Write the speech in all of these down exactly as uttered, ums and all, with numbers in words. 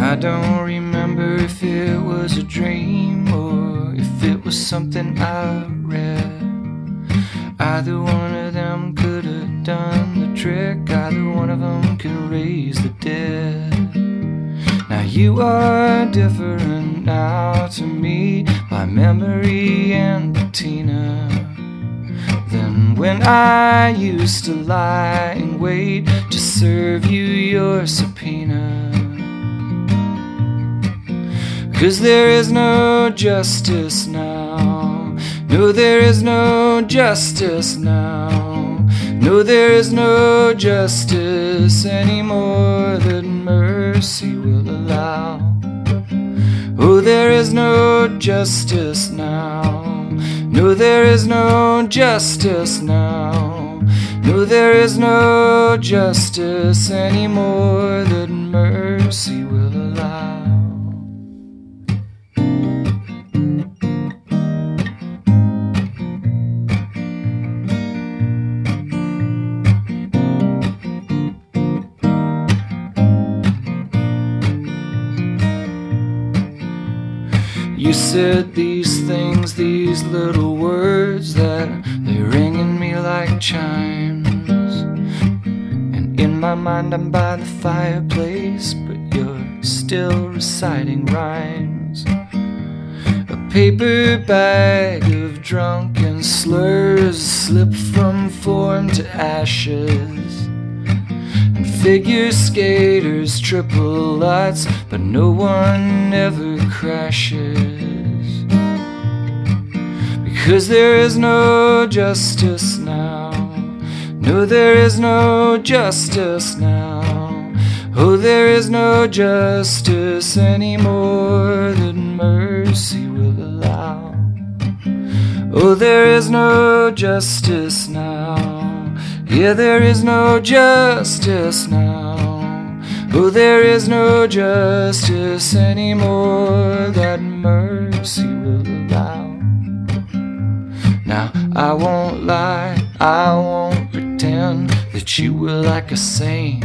I don't remember if it was a dream or if it was something I read. Either one of them could have done the trick. Either one of them can raise the dead. Now you are different now to me by memory and patina than when I used to lie in wait to serve you your subpoena. 'Cause there is no justice now. No, there is no justice now. No, there is no justice anymore that mercy will allow. Oh, there is no justice now. No, there is no justice now. No, there is no justice anymore that mercy will allow. You said these things, these little words, that they ring in me like chimes. And in my mind I'm by the fireplace, but you're still reciting rhymes. A paper bag of drunken slurs slip from form to ashes. And figure skaters triple lights, but no one ever crashes. Because there is no justice now. No, there is no justice now. Oh, there is no justice anymore that mercy will allow. Oh, there is no justice now. Yeah, there is no justice now. Oh, there is no justice anymore that mercy will allow. Now, I won't lie, I won't pretend that you were like a saint,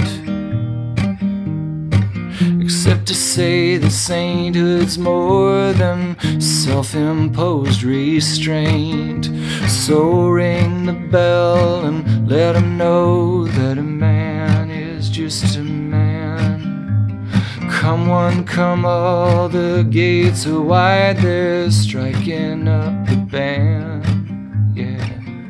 except to say that sainthood's more than self-imposed restraint. So ring the bell and let him know that a man is just a man. Come one, come all, the gates are wide, they're striking up the band. Yeah.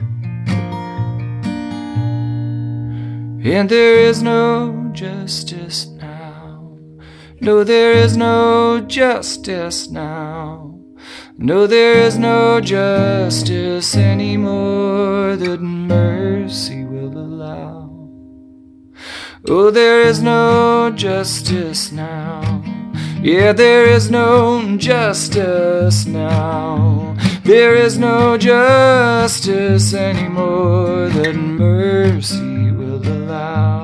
And there is no justice now. No, there is no justice now. No, there is no justice anymore that mercy will allow. Oh, there is no justice now. Yeah, there is no justice now. There is no justice anymore that mercy will allow.